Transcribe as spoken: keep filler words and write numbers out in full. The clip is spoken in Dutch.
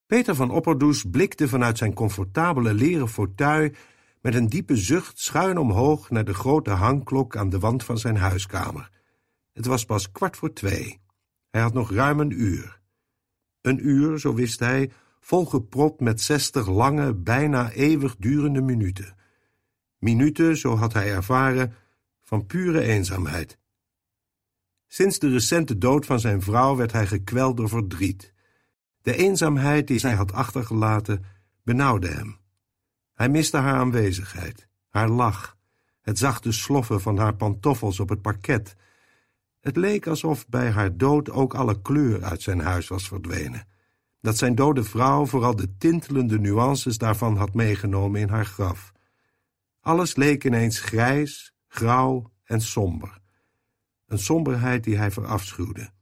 Peter van Opperdoes blikte vanuit zijn comfortabele leren fauteuil met een diepe zucht schuin omhoog naar de grote hangklok aan de wand van zijn huiskamer. Het was pas kwart voor twee. Hij had nog ruim een uur. Een uur, zo wist hij, volgepropt met zestig lange, bijna eeuwig durende minuten. Minuten, zo had hij ervaren, van pure eenzaamheid. Sinds de recente dood van zijn vrouw werd hij gekweld door verdriet. De eenzaamheid die zij had achtergelaten benauwde hem. Hij miste haar aanwezigheid, haar lach, het zachte sloffen van haar pantoffels op het parket. Het leek alsof bij haar dood ook alle kleur uit zijn huis was verdwenen. Dat zijn dode vrouw vooral de tintelende nuances daarvan had meegenomen in haar graf. Alles leek ineens grijs, grauw en somber. Een somberheid die hij verafschuwde.